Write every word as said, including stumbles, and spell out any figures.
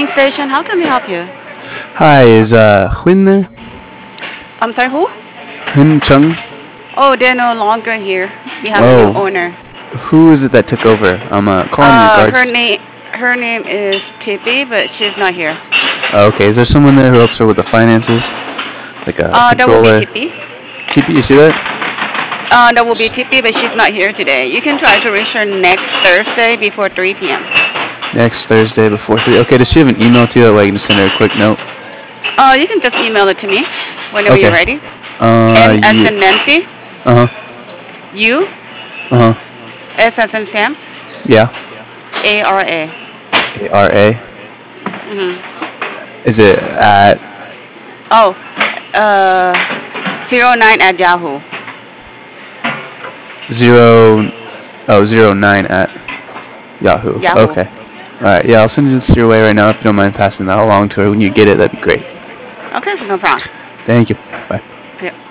station. How can we help you? Hi, is uh Huynh there? I'm sorry, who? Huynh Chung? Oh, they're no longer here. We have a new Oh, owner. who is it that took over? I'm uh, calling in Uh, her regards. name her name is Tippy, but she's not here. Oh, okay, is there someone there who helps her with the finances, like a Uh, that will be controller? Tippy. T P, you see that? Uh, that will be Tippy, but she's not here today. You can try to reach her next Thursday before three p m. Next Thursday before three. Okay, does she have an email too? That way I can just send her a quick note. Uh, you can just email it to me whenever you're Okay. ready. Uh, N as yeah. in Nancy, Uh huh. U, Uh huh. S as in Sam, Yeah. A R A. A R A. Mm-hmm. Is it at Oh, uh, zero nine at Yahoo. zero? Oh, zero nine at Yahoo. Yahoo. Okay. All right. Yeah, I'll send this your way right now. If you don't mind passing that along to her when you get it, that'd be great. Okay, no problem. Thank you. Bye. Yeah.